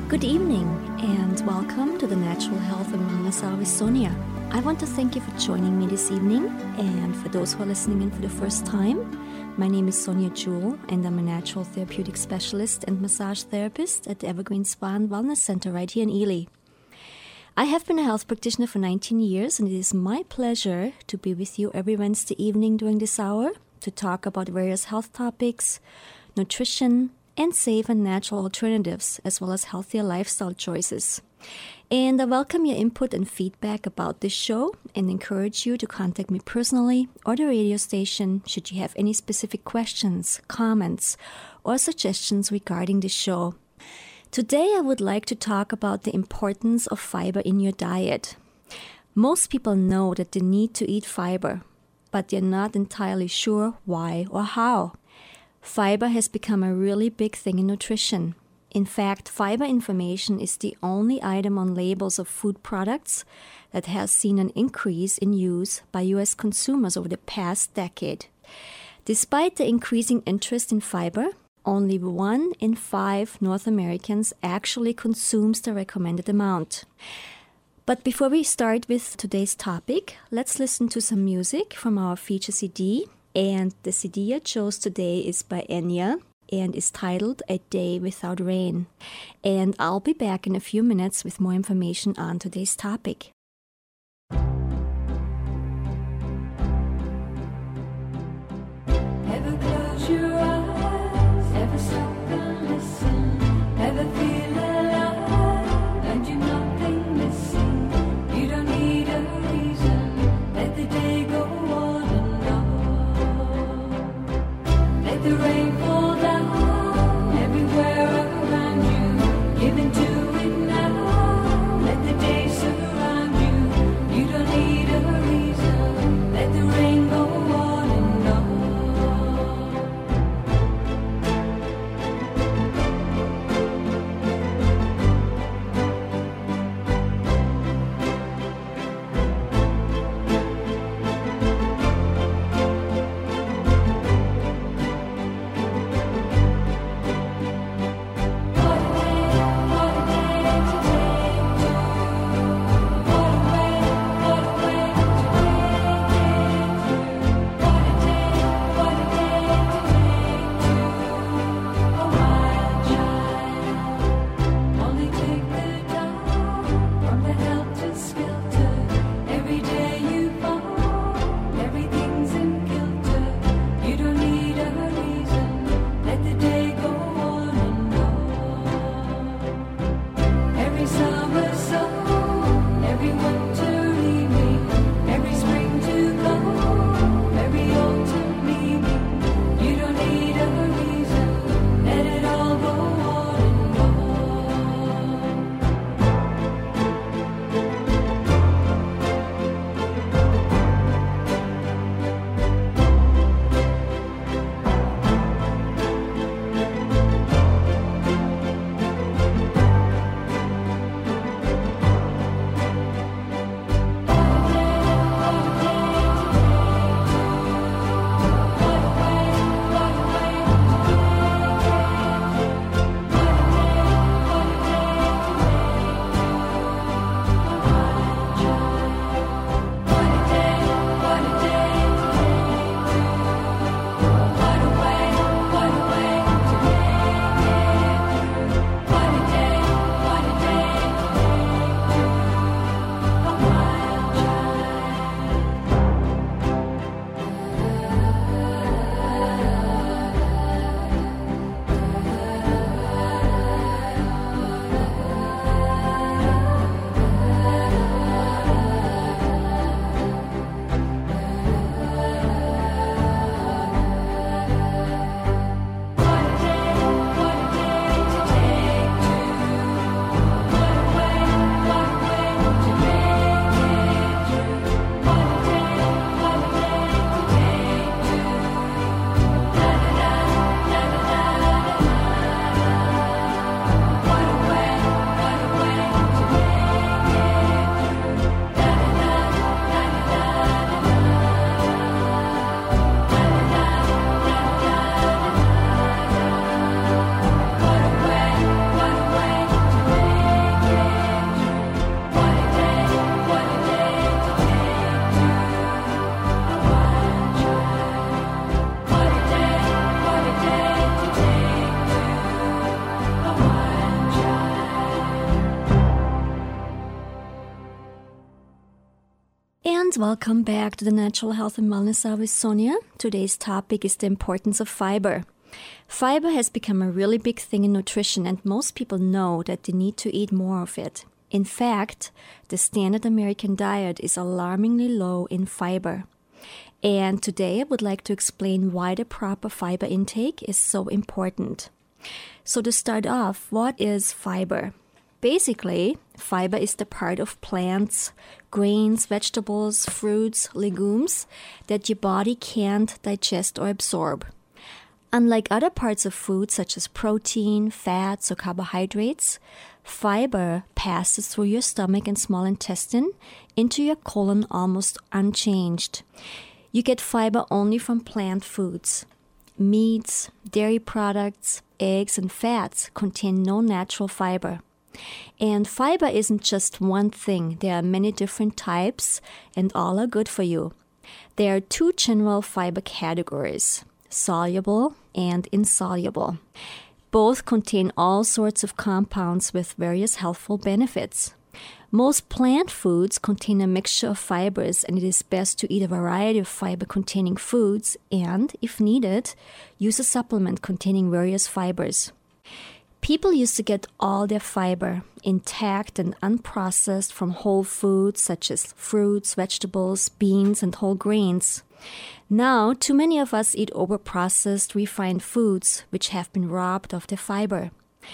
Good evening and welcome to the Natural Health and Wellness Hour with Sonia. I want to thank you for joining me this evening, and for those who are listening in for the first time, my name is Sonia Jewell and I'm a natural therapeutic specialist and massage therapist at the Evergreen Spa and Wellness Center right here in Ely. I have been a health practitioner for 19 years, and it is my pleasure to be with you every Wednesday evening during this hour to talk about various health topics, nutrition, and safe and natural alternatives, as well as healthier lifestyle choices. And I welcome your input and feedback about this show and encourage you to contact me personally or the radio station should you have any specific questions, comments, or suggestions regarding the show. Today I would like to talk about the importance of fiber in your diet. Most people know that they need to eat fiber, but they're not entirely sure why or how. Fiber has become a really big thing in nutrition. In fact, fiber information is the only item on labels of food products that has seen an increase in use by U.S. consumers over the past decade. Despite the increasing interest in fiber, only 1 in 5 North Americans actually consumes the recommended amount. But before we start with today's topic, let's listen to some music from our feature CD. And the CD I chose today is by Enya and is titled A Day Without Rain. And I'll be back in a few minutes with more information on today's topic. Ever close your eyes, ever stop and listen, ever feel alive, and you're nothing missing. You don't need a reason, let the day go on and on. Let the rain fall down everywhere around you, give into it now, let the day surround welcome back to the Natural Health and Wellness Hour with Sonia. Today's topic is the importance of fiber. Fiber has become a really big thing in nutrition, and most people know that they need to eat more of it. In fact, the standard American diet is alarmingly low in fiber. And today I would like to explain why the proper fiber intake is so important. So to start off, what is fiber? Basically, fiber is the part of plants, grains, vegetables, fruits, legumes that your body can't digest or absorb. Unlike other parts of food such as protein, fats, or carbohydrates, fiber passes through your stomach and small intestine into your colon almost unchanged. You get fiber only from plant foods. Meats, dairy products, eggs, and fats contain no natural fiber. And fiber isn't just one thing. There are many different types, and all are good for you. There are two general fiber categories: soluble and insoluble. Both contain all sorts of compounds with various healthful benefits. Most plant foods contain a mixture of fibers, and it is best to eat a variety of fiber-containing foods and, if needed, use a supplement containing various fibers. People used to get all their fiber, intact and unprocessed, from whole foods such as fruits, vegetables, beans, and whole grains. Now, too many of us eat overprocessed, refined foods which have been robbed of their fiber.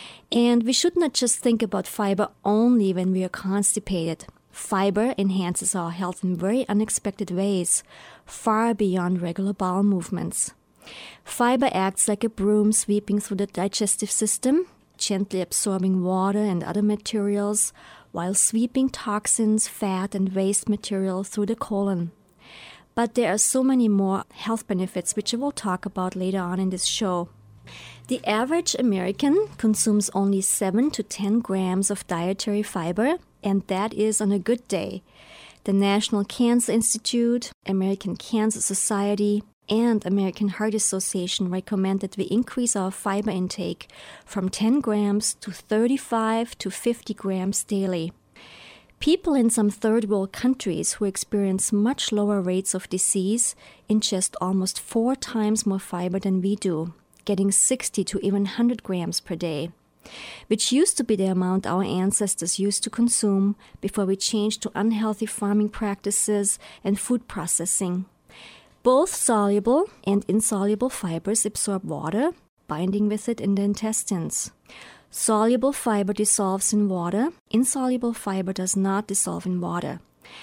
And we should not just think about fiber only when we are constipated. Fiber enhances our health in very unexpected ways, far beyond regular bowel movements. Fiber acts like a broom sweeping through the digestive system, gently absorbing water and other materials while sweeping toxins, fat, and waste material through the colon. But there are so many more health benefits which I will talk about later on in this show. The average American consumes only 7 to 10 grams of dietary fiber, and that is on a good day. The National Cancer Institute, American Cancer Society, and American Heart Association recommend that we increase our fiber intake from 10 grams to 35 to 50 grams daily. People in some third world countries who experience much lower rates of disease ingest almost 4 times more fiber than we do, getting 60 to even 100 grams per day, which used to be the amount our ancestors used to consume before we changed to unhealthy farming practices and food processing. Both soluble and insoluble fibers absorb water, binding with it in the intestines. Soluble fiber dissolves in water. Insoluble fiber does not dissolve in water.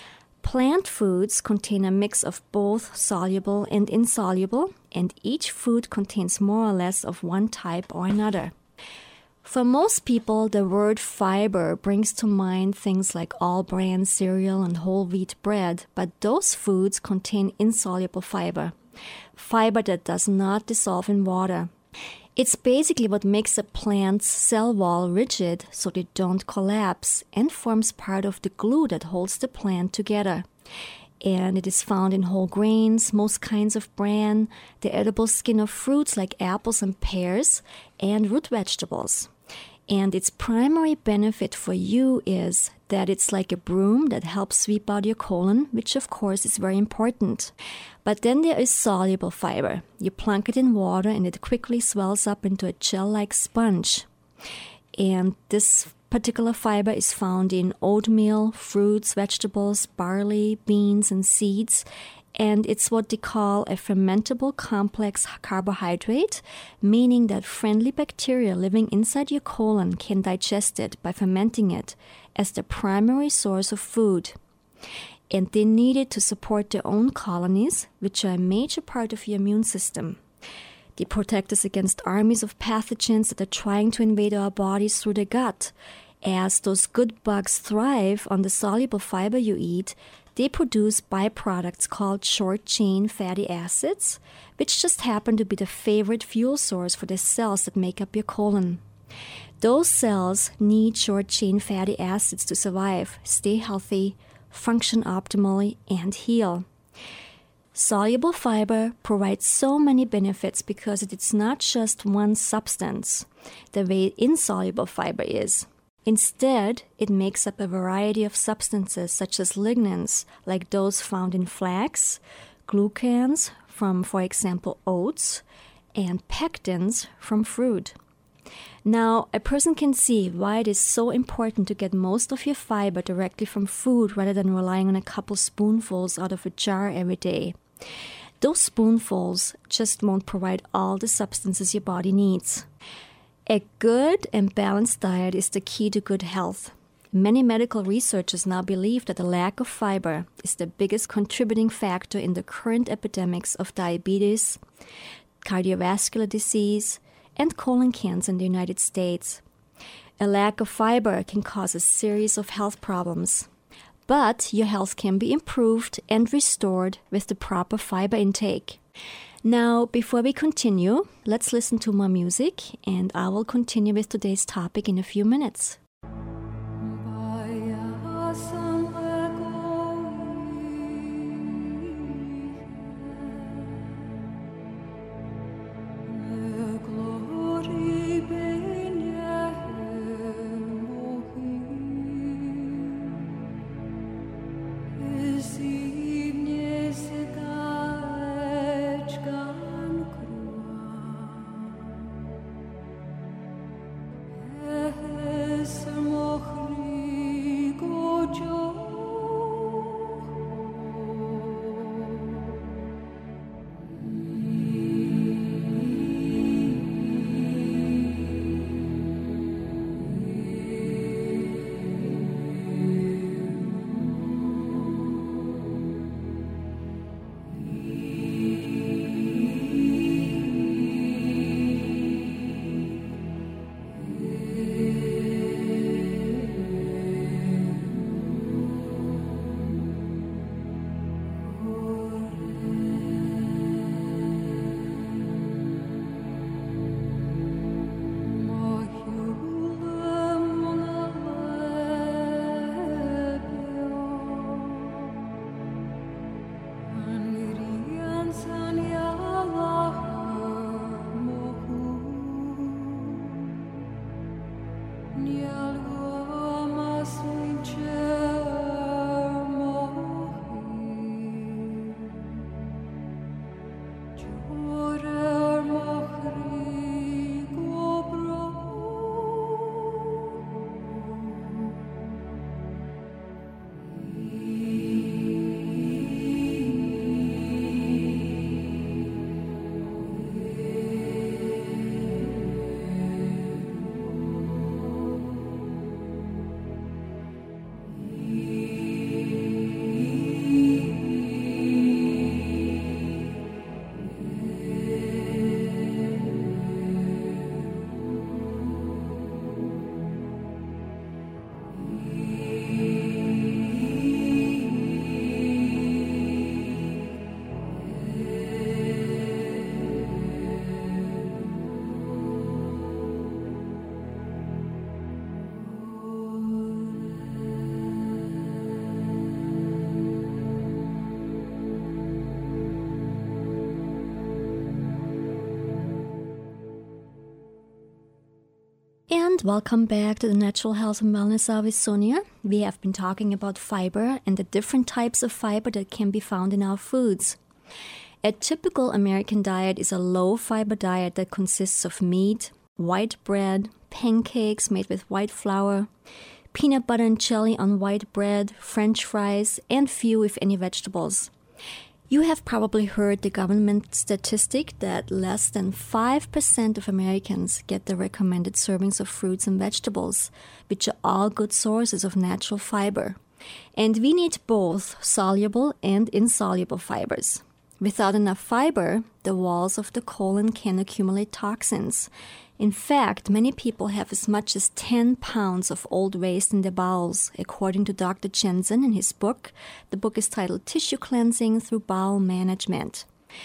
Plant foods contain a mix of both soluble and insoluble, and each food contains more or less of one type or another. For most people, the word fiber brings to mind things like all-bran cereal and whole wheat bread, but those foods contain insoluble fiber, fiber that does not dissolve in water. It's basically what makes a plant's cell wall rigid so they don't collapse and forms part of the glue that holds the plant together. And it is found in whole grains, most kinds of bran, the edible skin of fruits like apples and pears, and root vegetables. And its primary benefit for you is that it's like a broom that helps sweep out your colon, which of course is very important. But then there is soluble fiber. You plunk it in water and it quickly swells up into a gel-like sponge. And this particular fiber is found in oatmeal, fruits, vegetables, barley, beans, and seeds. And it's what they call a fermentable complex carbohydrate, meaning that friendly bacteria living inside your colon can digest it by fermenting it as the primary source of food. And they need it to support their own colonies, which are a major part of your immune system. They protect us against armies of pathogens that are trying to invade our bodies through the gut. As those good bugs thrive on the soluble fiber you eat, they produce byproducts called short-chain fatty acids, which just happen to be the favorite fuel source for the cells that make up your colon. Those cells need short-chain fatty acids to survive, stay healthy, function optimally, and heal. Soluble fiber provides so many benefits because it's not just one substance, the way insoluble fiber is. Instead, it makes up a variety of substances such as lignans, like those found in flax, glucans from, for example, oats, and pectins from fruit. Now, a person can see why it is so important to get most of your fiber directly from food rather than relying on a couple spoonfuls out of a jar every day. Those spoonfuls just won't provide all the substances your body needs. A good and balanced diet is the key to good health. Many medical researchers now believe that the lack of fiber is the biggest contributing factor in the current epidemics of diabetes, cardiovascular disease, and colon cancer in the United States. A lack of fiber can cause a series of health problems. But your health can be improved and restored with the proper fiber intake. Now, before we continue, let's listen to more music, and I will continue with today's topic in a few minutes. And welcome back to the Natural Health and Wellness Hour with Sonia. We have been talking about fiber and the different types of fiber that can be found in our foods. A typical American diet is a low-fiber diet that consists of meat, white bread, pancakes made with white flour, peanut butter and jelly on white bread, French fries, and few, if any, vegetables. You have probably heard the government statistic that less than 5% of Americans get the recommended servings of fruits and vegetables, which are all good sources of natural fiber. And we need both soluble and insoluble fibers. Without enough fiber, the walls of the colon can accumulate toxins. In fact, many people have as much as 10 pounds of old waste in their bowels, according to Dr. Jensen in his book. The book is titled Tissue Cleansing Through Bowel Management.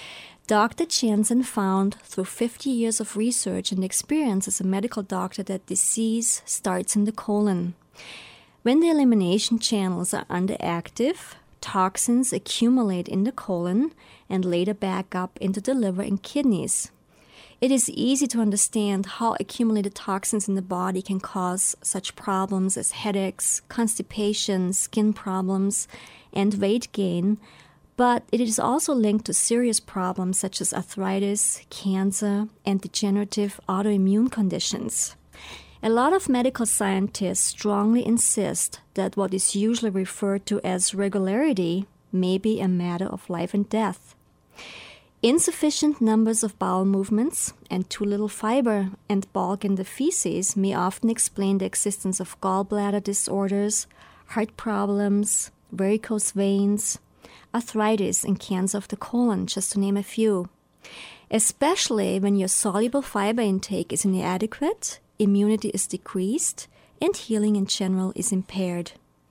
Dr. Jensen found through 50 years of research and experience as a medical doctor that disease starts in the colon. When the elimination channels are underactive, toxins accumulate in the colon and later back up into the liver and kidneys. It is easy to understand how accumulated toxins in the body can cause such problems as headaches, constipation, skin problems, and weight gain, but it is also linked to serious problems such as arthritis, cancer, and degenerative autoimmune conditions. A lot of medical scientists strongly insist that what is usually referred to as regularity may be a matter of life and death. Insufficient numbers of bowel movements and too little fiber and bulk in the feces may often explain the existence of gallbladder disorders, heart problems, varicose veins, arthritis, and cancer of the colon, just to name a few. Especially when your soluble fiber intake is inadequate, immunity is decreased, and healing in general is impaired.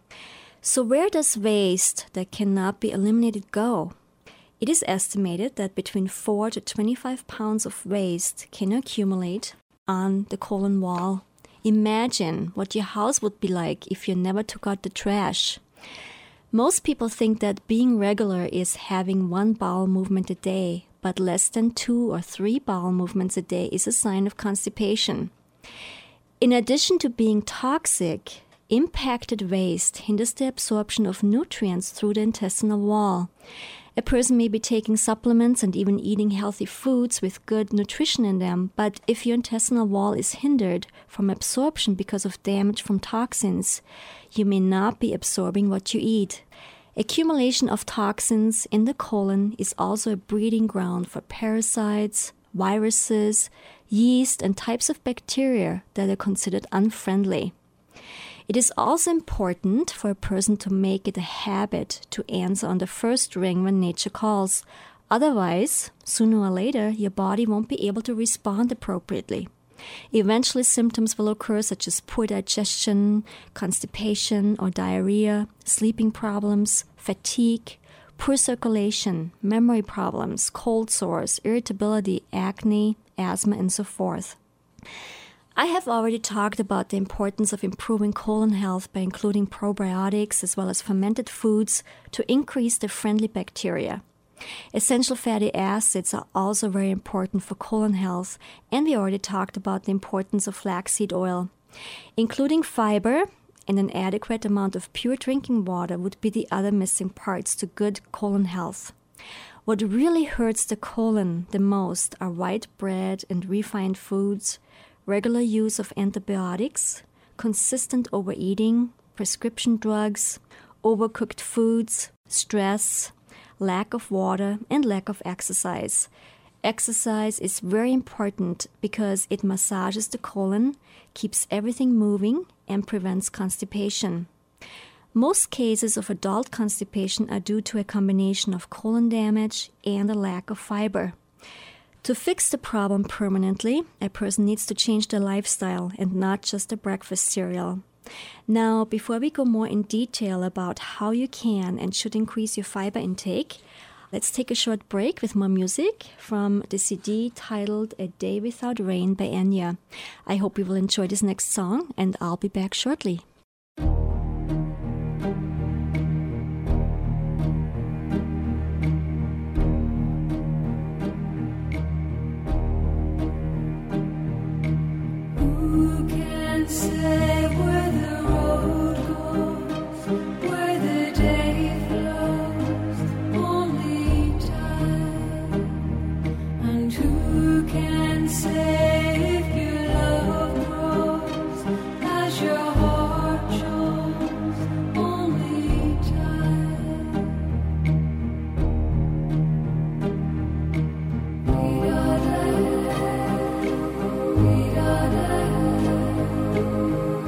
So where does waste that cannot be eliminated go? It is estimated that between 4 to 25 pounds of waste can accumulate on the colon wall. Imagine what your house would be like if you never took out the trash. Most people think that being regular is having 1 bowel movement a day, but less than 2 or 3 bowel movements a day is a sign of constipation. In addition to being toxic, impacted waste hinders the absorption of nutrients through the intestinal wall. A person may be taking supplements and even eating healthy foods with good nutrition in them, but if your intestinal wall is hindered from absorption because of damage from toxins, you may not be absorbing what you eat. Accumulation of toxins in the colon is also a breeding ground for parasites, viruses, yeast, and types of bacteria that are considered unfriendly. It is also important for a person to make it a habit to answer on the first ring when nature calls. Otherwise, sooner or later, your body won't be able to respond appropriately. Eventually, symptoms will occur such as poor digestion, constipation or diarrhea, sleeping problems, fatigue, poor circulation, memory problems, cold sores, irritability, acne, asthma, and so forth. I have already talked about the importance of improving colon health by including probiotics as well as fermented foods to increase the friendly bacteria. Essential fatty acids are also very important for colon health, and we already talked about the importance of flaxseed oil. Including fiber and an adequate amount of pure drinking water would be the other missing parts to good colon health. What really hurts the colon the most are white bread and refined foods, regular use of antibiotics, consistent overeating, prescription drugs, overcooked foods, stress, lack of water, and lack of exercise. Exercise is very important because it massages the colon, keeps everything moving, and prevents constipation. Most cases of adult constipation are due to a combination of colon damage and a lack of fiber. To fix the problem permanently, a person needs to change their lifestyle and not just a breakfast cereal. Now, before we go more in detail about how you can and should increase your fiber intake, let's take a short break with more music from the CD titled A Day Without Rain by Enya. I hope you will enjoy this next song, and I'll be back shortly. Who can say where the road goes, where the day flows, only time? And who can say if your love grows as your heart shows, only time? We are there. We are there.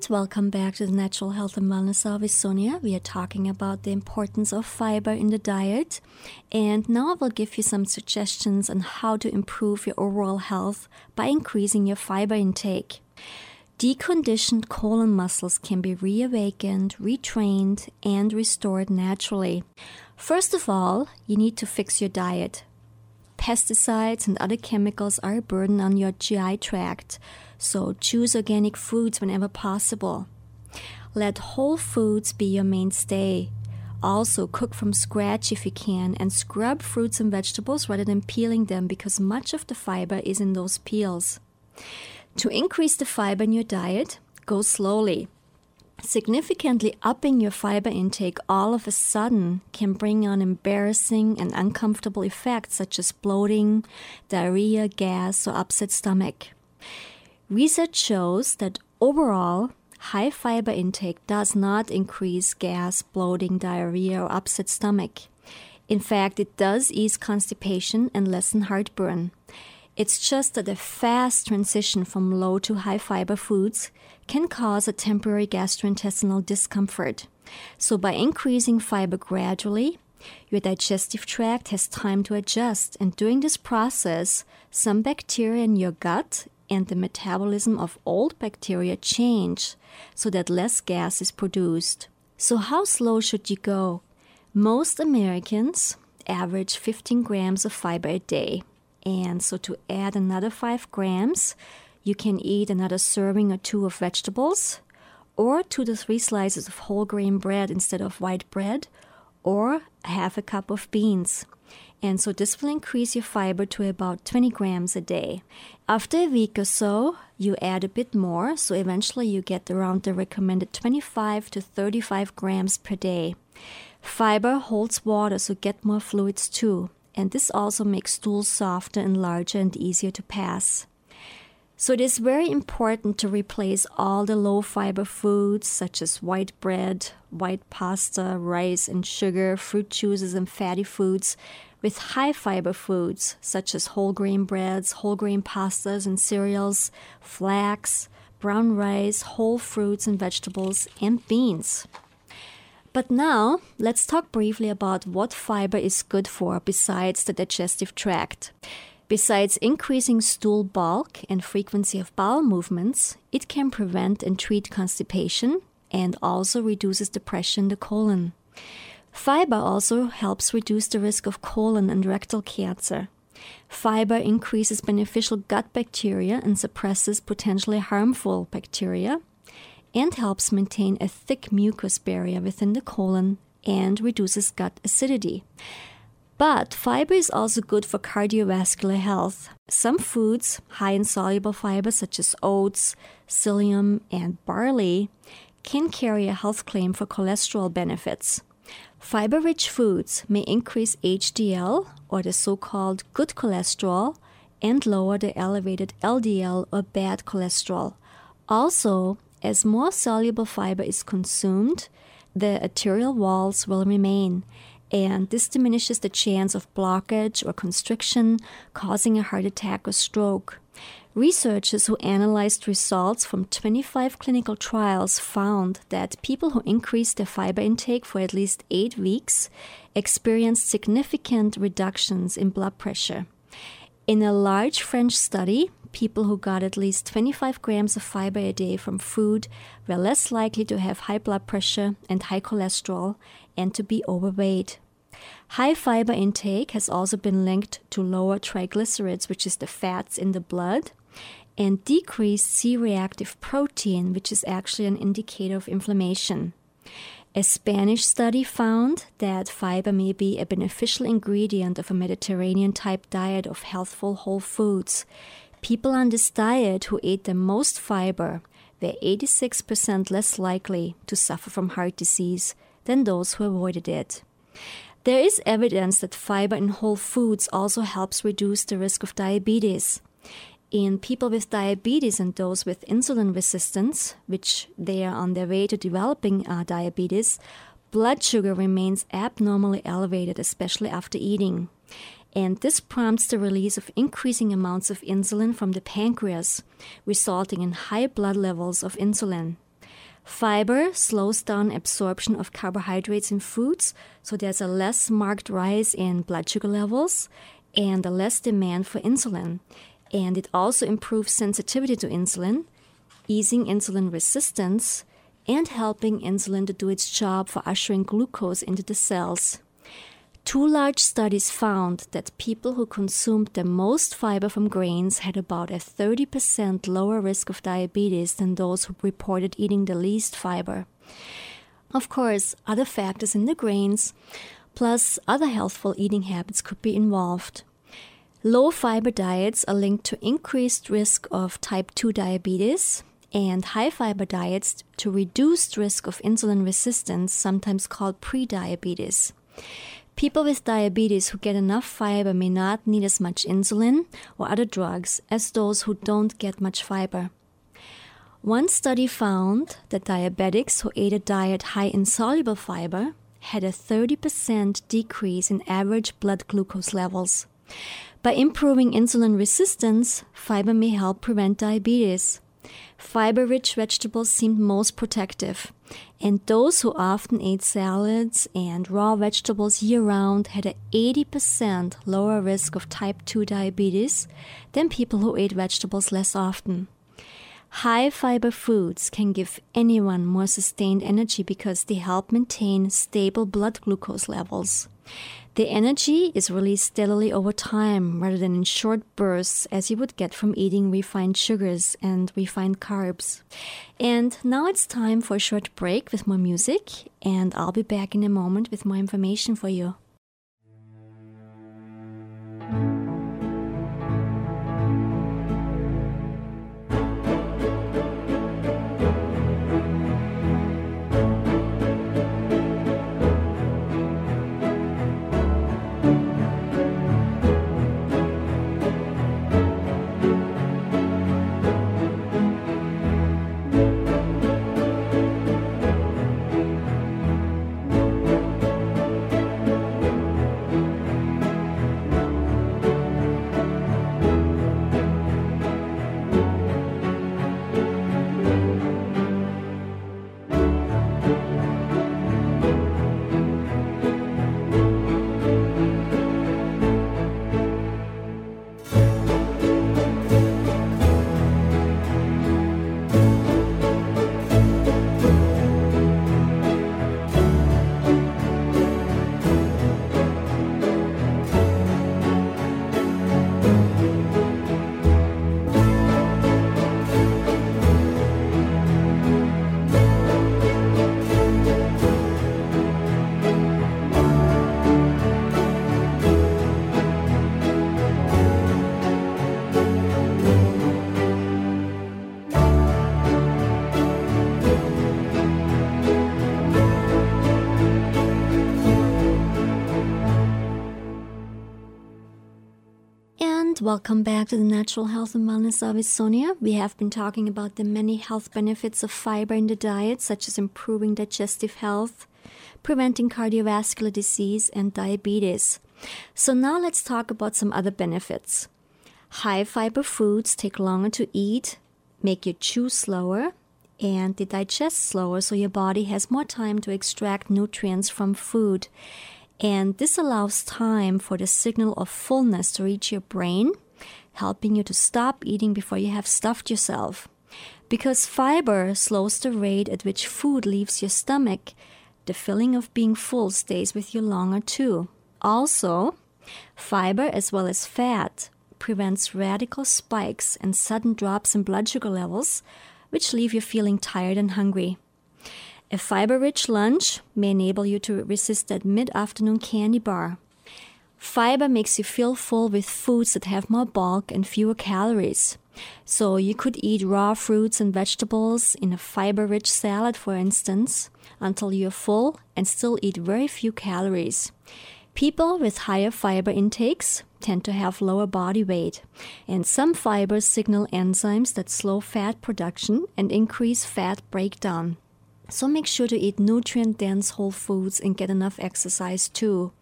welcome back to the Natural Health and Wellness Hour with Sonia. We are talking about the importance of fiber in the diet. And now I will give you some suggestions on how to improve your overall health by increasing your fiber intake. Deconditioned colon muscles can be reawakened, retrained, and restored naturally. First of all, you need to fix your diet. Pesticides and other chemicals are a burden on your GI tract, so choose organic foods whenever possible. Let whole foods be your mainstay. Also, cook from scratch if you can, and scrub fruits and vegetables rather than peeling them because much of the fiber is in those peels. To increase the fiber in your diet, go slowly. Significantly upping your fiber intake all of a sudden can bring on embarrassing and uncomfortable effects such as bloating, diarrhea, gas, or upset stomach. Research shows that overall, high fiber intake does not increase gas, bloating, diarrhea, or upset stomach. In fact, it does ease constipation and lessen heartburn. It's just that a fast transition from low to high fiber foods can cause a temporary gastrointestinal discomfort. So by increasing fiber gradually, your digestive tract has time to adjust, and during this process, some bacteria in your gut and the metabolism of old bacteria change so that less gas is produced. So how slow should you go? Most Americans average 15 grams of fiber a day. And so to add another 5 grams, you can eat another serving or 2 of vegetables, or 2 to 3 slices of whole grain bread instead of white bread, or half a cup of beans. And so this will increase your fiber to about 20 grams a day. After a week or so, you add a bit more, so eventually you get around the recommended 25 to 35 grams per day. Fiber holds water, so get more fluids too. And this also makes stools softer and larger and easier to pass. So it is very important to replace all the low-fiber foods such as white bread, white pasta, rice and sugar, fruit juices and fatty foods with high-fiber foods such as whole grain breads, whole grain pastas and cereals, flax, brown rice, whole fruits and vegetables, and beans. But now, let's talk briefly about what fiber is good for besides the digestive tract. Besides increasing stool bulk and frequency of bowel movements, it can prevent and treat constipation and also reduces depression in the colon. Fiber also helps reduce the risk of colon and rectal cancer. Fiber increases beneficial gut bacteria and suppresses potentially harmful bacteria, and helps maintain a thick mucus barrier within the colon and reduces gut acidity. But fiber is also good for cardiovascular health. Some foods high in soluble fiber such as oats, psyllium, and barley can carry a health claim for cholesterol benefits. Fiber-rich foods may increase HDL, or the so-called good cholesterol, and lower the elevated LDL, or bad cholesterol. Also, as more soluble fiber is consumed, the arterial walls will remain, and this diminishes the chance of blockage or constriction, causing a heart attack or stroke. Researchers who analyzed results from 25 clinical trials found that people who increased their fiber intake for at least 8 weeks experienced significant reductions in blood pressure. In a large French study, people who got at least 25 grams of fiber a day from food were less likely to have high blood pressure and high cholesterol and to be overweight. High fiber intake has also been linked to lower triglycerides, which is the fats in the blood, and decreased C-reactive protein, which is actually an indicator of inflammation. A Spanish study found that fiber may be a beneficial ingredient of a Mediterranean-type diet of healthful whole foods. People on this diet who ate the most fiber were 86% less likely to suffer from heart disease than those who avoided it. There is evidence that fiber in whole foods also helps reduce the risk of diabetes. In people with diabetes and those with insulin resistance, which they are on their way to developing diabetes, blood sugar remains abnormally elevated, especially after eating. And this prompts the release of increasing amounts of insulin from the pancreas, resulting in high blood levels of insulin. Fiber slows down absorption of carbohydrates in foods, so there's a less marked rise in blood sugar levels and a less demand for insulin. And it also improves sensitivity to insulin, easing insulin resistance, and helping insulin to do its job for ushering glucose into the cells. 2 large studies found that people who consumed the most fiber from grains had about a 30% lower risk of diabetes than those who reported eating the least fiber. Of course, other factors in the grains, plus other healthful eating habits could be involved. Low fiber diets are linked to increased risk of type 2 diabetes, and high fiber diets to reduced risk of insulin resistance, sometimes called prediabetes. People with diabetes who get enough fiber may not need as much insulin or other drugs as those who don't get much fiber. One study found that diabetics who ate a diet high in soluble fiber had a 30% decrease in average blood glucose levels. By improving insulin resistance, fiber may help prevent diabetes. Fiber-rich vegetables seemed most protective, and those who often ate salads and raw vegetables year-round had an 80% lower risk of type 2 diabetes than people who ate vegetables less often. High-fiber foods can give anyone more sustained energy because they help maintain stable blood glucose levels. The energy is released steadily over time rather than in short bursts as you would get from eating refined sugars and refined carbs. And now it's time for a short break with more music, and I'll be back in a moment with more information for you. Welcome back to the Natural Health and Wellness Hour with Sonia. We have been talking about the many health benefits of fiber in the diet, such as improving digestive health, preventing cardiovascular disease, and diabetes. So now let's talk about some other benefits. High fiber foods take longer to eat, make you chew slower, and they digest slower, so your body has more time to extract nutrients from food. And this allows time for the signal of fullness to reach your brain, helping you to stop eating before you have stuffed yourself. Because fiber slows the rate at which food leaves your stomach, the feeling of being full stays with you longer too. Also, fiber as well as fat prevents radical spikes and sudden drops in blood sugar levels, which leave you feeling tired and hungry. A fiber-rich lunch may enable you to resist that mid-afternoon candy bar. Fiber makes you feel full with foods that have more bulk and fewer calories. So you could eat raw fruits and vegetables in a fiber-rich salad, for instance, until you're full and still eat very few calories. People with higher fiber intakes tend to have lower body weight, and some fibers signal enzymes that slow fat production and increase fat breakdown. So make sure to eat nutrient-dense whole foods and get enough exercise too.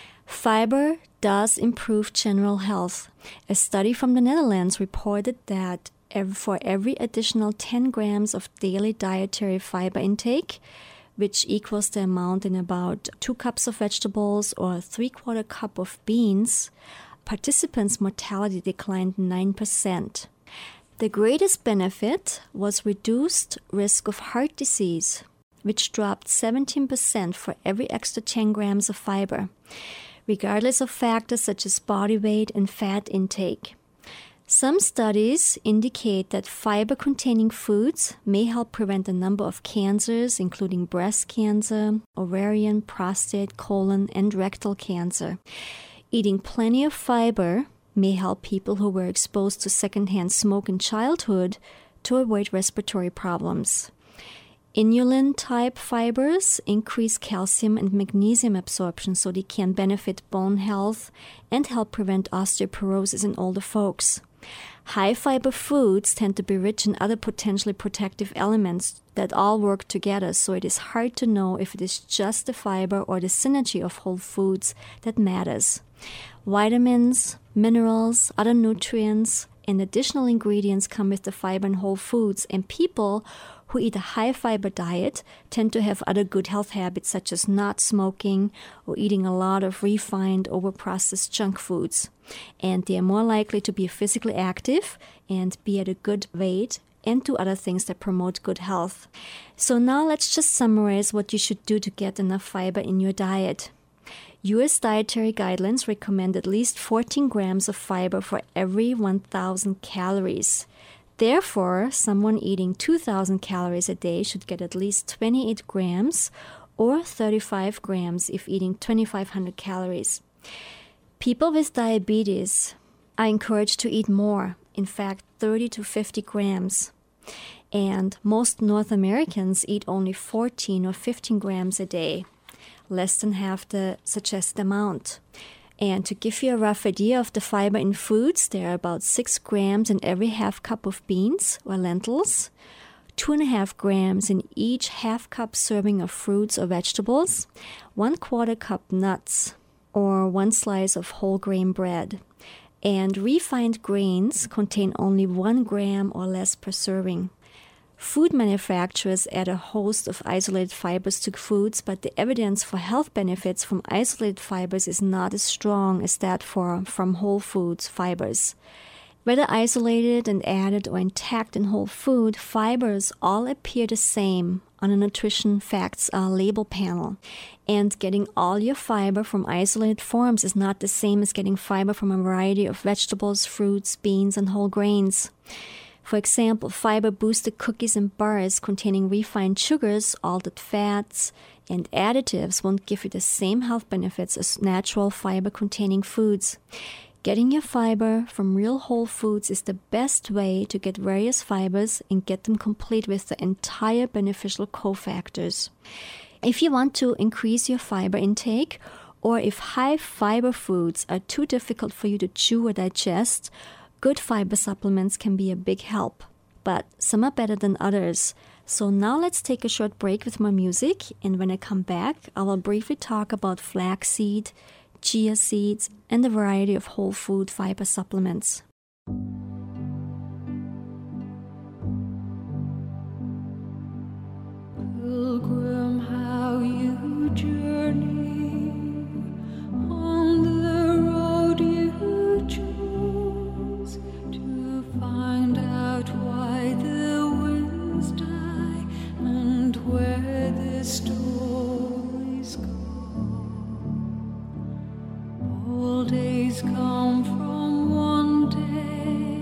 Fiber does improve general health. A study from the Netherlands reported that for every additional 10 grams of daily dietary fiber intake, which equals the amount in about 2 cups of vegetables or a 3/4 cup of beans, participants' mortality declined 9%. The greatest benefit was reduced risk of heart disease, which dropped 17% for every extra 10 grams of fiber, regardless of factors such as body weight and fat intake. Some studies indicate that fiber-containing foods may help prevent a number of cancers, including breast cancer, ovarian, prostate, colon, and rectal cancer. Eating plenty of fiber may help people who were exposed to secondhand smoke in childhood to avoid respiratory problems. Inulin-type fibers increase calcium and magnesium absorption, so they can benefit bone health and help prevent osteoporosis in older folks. High-fiber foods tend to be rich in other potentially protective elements that all work together, so it is hard to know if it is just the fiber or the synergy of whole foods that matters. Vitamins, minerals, other nutrients, and additional ingredients come with the fiber in whole foods, and people who eat a high-fiber diet tend to have other good health habits such as not smoking or eating a lot of refined, overprocessed junk foods. And they are more likely to be physically active and be at a good weight and do other things that promote good health. So now let's just summarize what you should do to get enough fiber in your diet. U.S. dietary guidelines recommend at least 14 grams of fiber for every 1,000 calories. Therefore, someone eating 2,000 calories a day should get at least 28 grams or 35 grams if eating 2,500 calories. People with diabetes are encouraged to eat more, in fact 30 to 50 grams. And most North Americans eat only 14 or 15 grams a day, less than half the suggested amount. And to give you a rough idea of the fiber in foods, there are about 6 grams in every half cup of beans or lentils, 2.5 grams in each half cup serving of fruits or vegetables, 1/4 cup nuts, or 1 slice of whole grain bread. And refined grains contain only 1 gram or less per serving. Food manufacturers add a host of isolated fibers to foods, but the evidence for health benefits from isolated fibers is not as strong as that from whole foods fibers. Whether isolated and added or intact in whole food, fibers all appear the same on a nutrition facts label panel. And getting all your fiber from isolated forms is not the same as getting fiber from a variety of vegetables, fruits, beans, and whole grains. For example, fiber-boosted cookies and bars containing refined sugars, altered fats, and additives won't give you the same health benefits as natural fiber-containing foods. Getting your fiber from real whole foods is the best way to get various fibers and get them complete with the entire beneficial cofactors. If you want to increase your fiber intake, or if high fiber foods are too difficult for you to chew or digest, good fiber supplements can be a big help, but some are better than others. So now let's take a short break with more music, and when I come back, I will briefly talk about flaxseed, chia seeds, and a variety of whole food fiber supplements. Pilgrim, how you journey on the road you choose to find out why the winds die and where the stories go. All days come from one day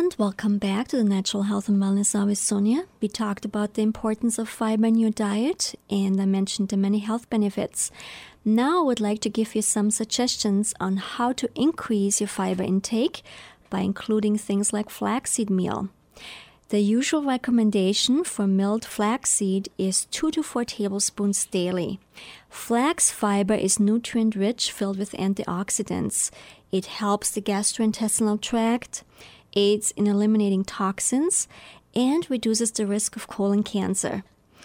And welcome back to the Natural Health and Wellness Hour with Sonia. We talked about the importance of fiber in your diet, and I mentioned the many health benefits. Now I would like to give you some suggestions on how to increase your fiber intake by including things like flaxseed meal. The usual recommendation for milled flaxseed is 2 to 4 tablespoons daily. Flax fiber is nutrient-rich, filled with antioxidants. It helps the gastrointestinal tract, aids in eliminating toxins, and reduces the risk of colon cancer.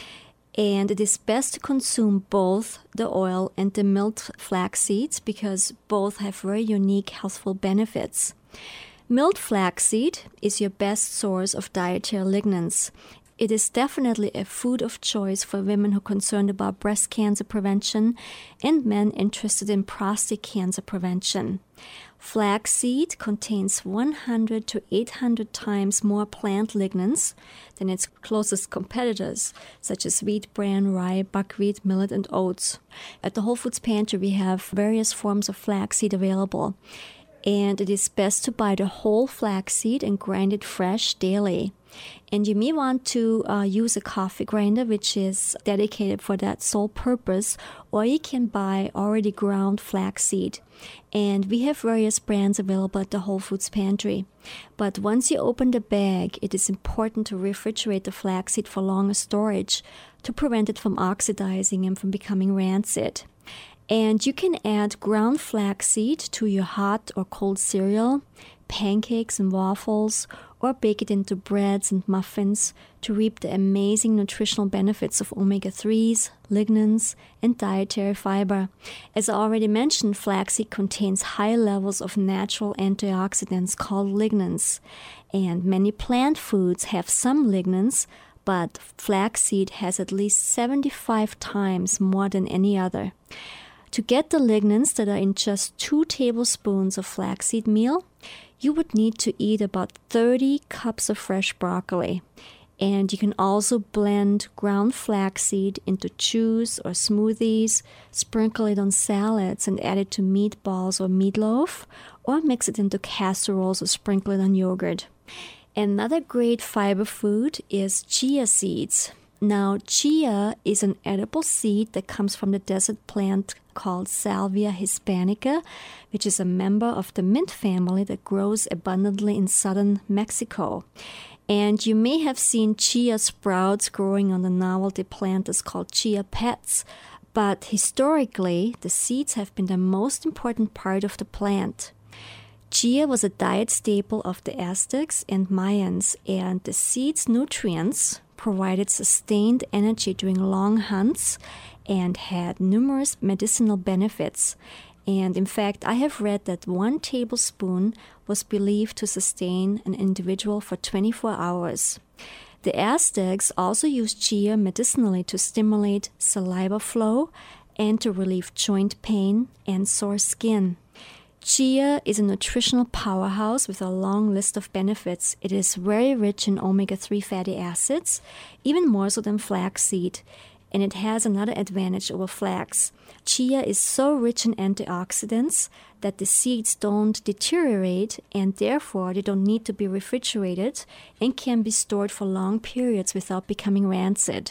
And it is best to consume both the oil and the milled flax seeds because both have very unique healthful benefits. Milled flaxseed is your best source of dietary lignans. It is definitely a food of choice for women who are concerned about breast cancer prevention and men interested in prostate cancer prevention. Flaxseed contains 100 to 800 times more plant lignans than its closest competitors, such as wheat bran, rye, buckwheat, millet, and oats. At the Whole Foods Pantry, we have various forms of flaxseed available. And it is best to buy the whole flaxseed and grind it fresh daily. And you may want to use a coffee grinder, which is dedicated for that sole purpose, or you can buy already ground flaxseed. And we have various brands available at the Whole Foods Pantry. But once you open the bag, it is important to refrigerate the flaxseed for longer storage to prevent it from oxidizing and from becoming rancid. And you can add ground flaxseed to your hot or cold cereal, pancakes and waffles, or bake it into breads and muffins to reap the amazing nutritional benefits of omega-3s, lignans, and dietary fiber. As I already mentioned, flaxseed contains high levels of natural antioxidants called lignans. And many plant foods have some lignans, but flaxseed has at least 75 times more than any other. To get the lignans that are in just 2 tablespoons of flaxseed meal, you would need to eat about 30 cups of fresh broccoli. And you can also blend ground flaxseed into juice or smoothies, sprinkle it on salads and add it to meatballs or meatloaf, or mix it into casseroles or sprinkle it on yogurt. Another great fiber food is chia seeds. Now, chia is an edible seed that comes from the desert plant called Salvia hispanica, which is a member of the mint family that grows abundantly in southern Mexico. And you may have seen chia sprouts growing on the novelty plant that's called chia pets, but historically, the seeds have been the most important part of the plant. Chia was a diet staple of the Aztecs and Mayans, and the seed's nutrients provided sustained energy during long hunts and had numerous medicinal benefits. And in fact, I have read that 1 tablespoon was believed to sustain an individual for 24 hours. The Aztecs also used chia medicinally to stimulate saliva flow and to relieve joint pain and sore skin. Chia is a nutritional powerhouse with a long list of benefits. It is very rich in omega-3 fatty acids, even more so than flaxseed, and it has another advantage over flax. Chia is so rich in antioxidants that the seeds don't deteriorate, and therefore they don't need to be refrigerated and can be stored for long periods without becoming rancid.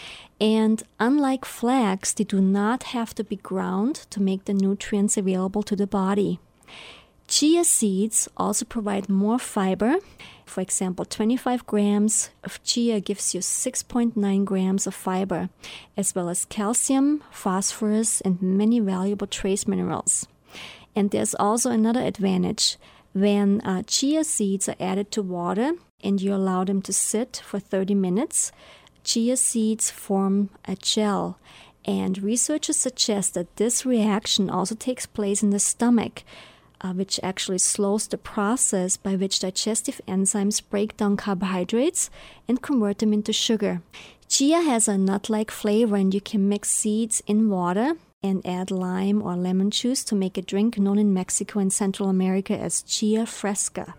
And unlike flax, they do not have to be ground to make the nutrients available to the body. Chia seeds also provide more fiber. For example, 25 grams of chia gives you 6.9 grams of fiber, as well as calcium, phosphorus, and many valuable trace minerals. And there's also another advantage. When chia seeds are added to water and you allow them to sit for 30 minutes, chia seeds form a gel, and researchers suggest that this reaction also takes place in the stomach, which actually slows the process by which digestive enzymes break down carbohydrates and convert them into sugar. Chia has a nut-like flavor, and you can mix seeds in water and add lime or lemon juice to make a drink known in Mexico and Central America as chia fresca.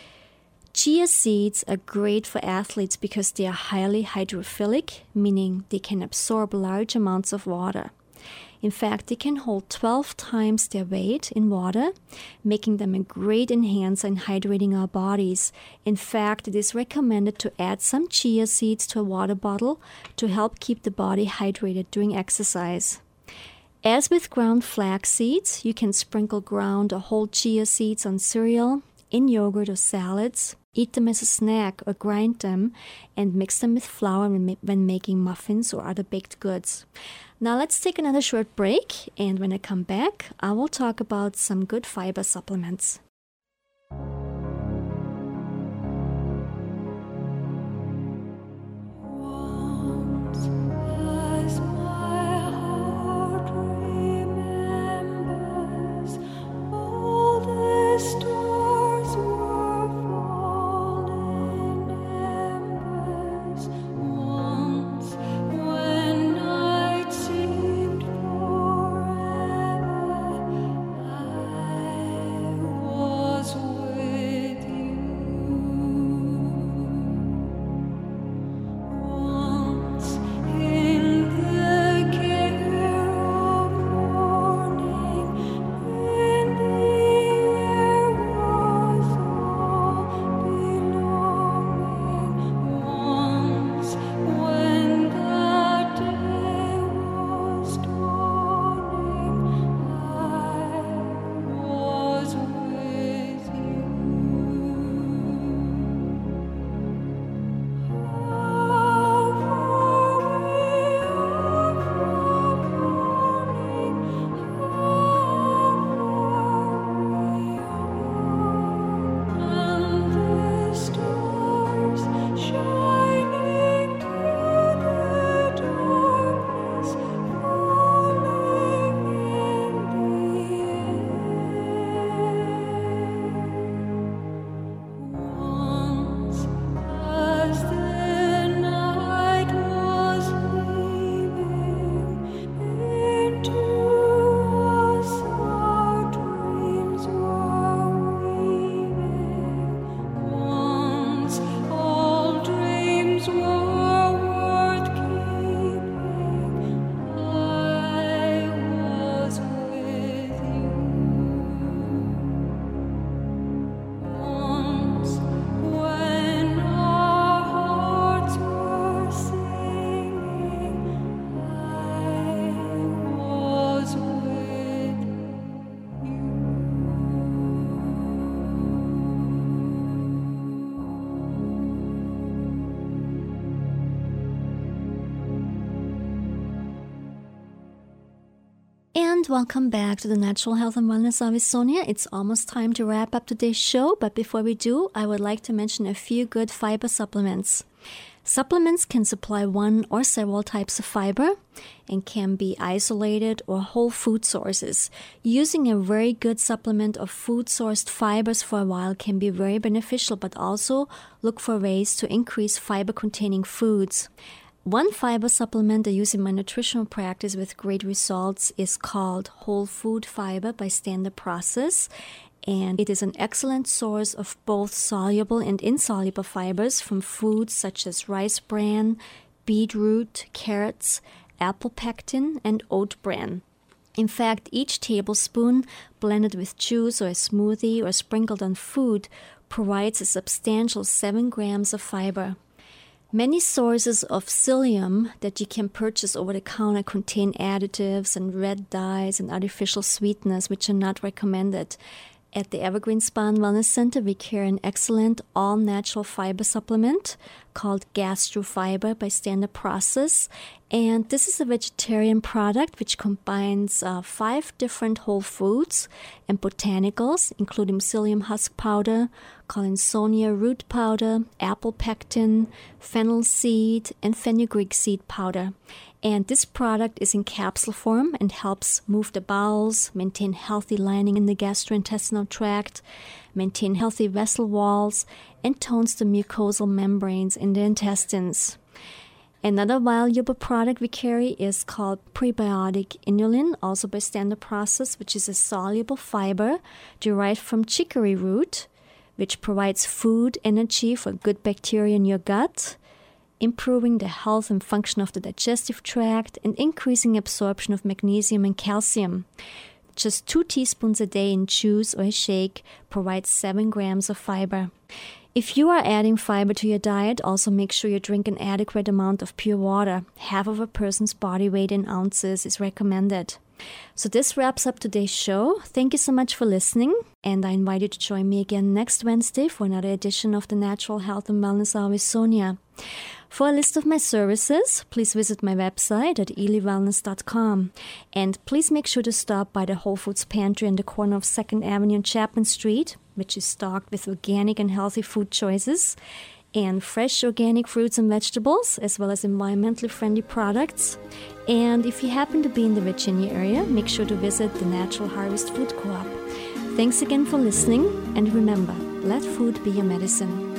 Chia seeds are great for athletes because they are highly hydrophilic, meaning they can absorb large amounts of water. In fact, they can hold 12 times their weight in water, making them a great enhancer in hydrating our bodies. In fact, it is recommended to add some chia seeds to a water bottle to help keep the body hydrated during exercise. As with ground flax seeds, you can sprinkle ground or whole chia seeds on cereal, in yogurt or salads, eat them as a snack or grind them and mix them with flour when making muffins or other baked goods. Now let's take another short break, and when I come back, I will talk about some good fiber supplements. And welcome back to the Natural Health and Wellness Hour with Sonia. It's almost time to wrap up today's show, but before we do, I would like to mention a few good fiber supplements. Supplements can supply one or several types of fiber and can be isolated or whole food sources. Using a very good supplement of food-sourced fibers for a while can be very beneficial, but also look for ways to increase fiber-containing foods. One fiber supplement I use in my nutritional practice with great results is called Whole Food Fiber by Standard Process, and it is an excellent source of both soluble and insoluble fibers from foods such as rice bran, beetroot, carrots, apple pectin, and oat bran. In fact, each tablespoon blended with juice or a smoothie or sprinkled on food provides a substantial 7 grams of fiber. Many sources of psyllium that you can purchase over the counter contain additives and red dyes and artificial sweeteners which are not recommended. At the Evergreen Spa and Wellness Center, we carry an excellent all-natural fiber supplement called GastroFiber by Standard Process. And this is a vegetarian product which combines 5 different whole foods and botanicals, including psyllium husk powder, collinsonia root powder, apple pectin, fennel seed, and fenugreek seed powder. And this product is in capsule form and helps move the bowels, maintain healthy lining in the gastrointestinal tract, maintain healthy vessel walls, and tones the mucosal membranes in the intestines. Another valuable product we carry is called Prebiotic Inulin, also by Standard Process, which is a soluble fiber derived from chicory root, which provides food energy for good bacteria in your gut. improving the health and function of the digestive tract, and increasing absorption of magnesium and calcium. Just 2 teaspoons a day in juice or a shake provides 7 grams of fiber. If you are adding fiber to your diet, also make sure you drink an adequate amount of pure water. Half of a person's body weight in ounces is recommended. So this wraps up today's show. Thank you so much for listening, and I invite you to join me again next Wednesday for another edition of the Natural Health and Wellness Hour with Sonia. For a list of my services, please visit my website at elywellness.com. And please make sure to stop by the Whole Foods Pantry on the corner of 2nd Avenue and Chapman Street, which is stocked with organic and healthy food choices and fresh organic fruits and vegetables, as well as environmentally friendly products. And if you happen to be in the Virginia area, make sure to visit the Natural Harvest Food Co-op. Thanks again for listening, and remember, let food be your medicine.